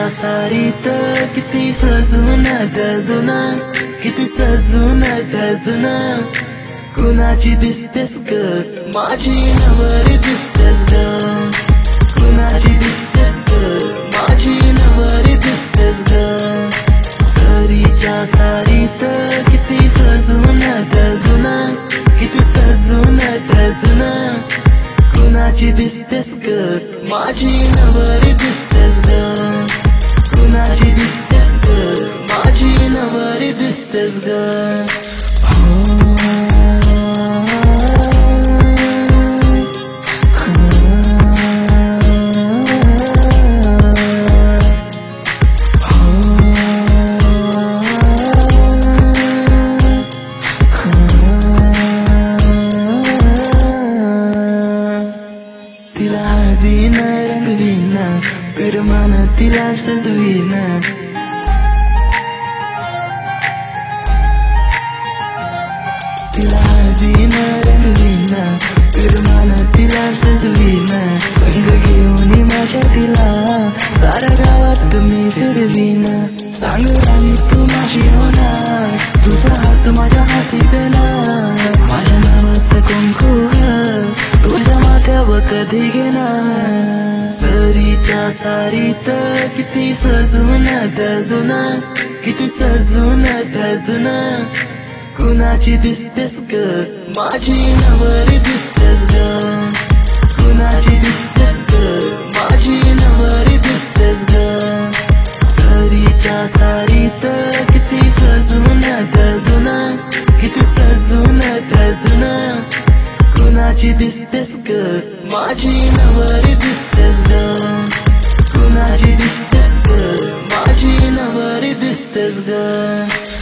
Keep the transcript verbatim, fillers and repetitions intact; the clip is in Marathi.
सारीत किती सजून गजून, किती सजून गजून, कुणाची दिसतेस ग माझी नवरी दिसतेस ग, कुणाची दिसतेस ग माझी नवरी दिसतेस ग। सरीच्या सारीत किती सजून गजून, किती सजून गजून, कुणाची दिसतेस ग माझी नवरी दिसतेस ग, कुणाची दिसतेस ग माझी नवरी दिसतेस ग। तिला हळदीन रंगवीन, पिरमान तिला सजवीन, तिला हळदीन रंगवीन, पिरमान तिला सजवीन, संग घेऊन माझ्या तिला साऱ्या गावात मी फिरवीन। सांग राणी तू माझी होणार, तुझा हात माझ्या हाती देणार, माझ्या नावाचं कुंकू तुझ्या माथ्यावर कधी घेणार। सरीच्या सारीत किती सजून गजून, किती सजून गजून, कुणाची दिसतेस ग माझी नवरी दिसतेस ग, कुणाची दिसतेस ग माझी नवरी दिसतेस ग। सरीच्या सारीत किती सजून गजून, किती सजून गजून, कुणाची दिसतेस ग माझी नवरी दिसतेस ग, कुणाची दिसतेस ग माझी नवरी दिसतेस ग।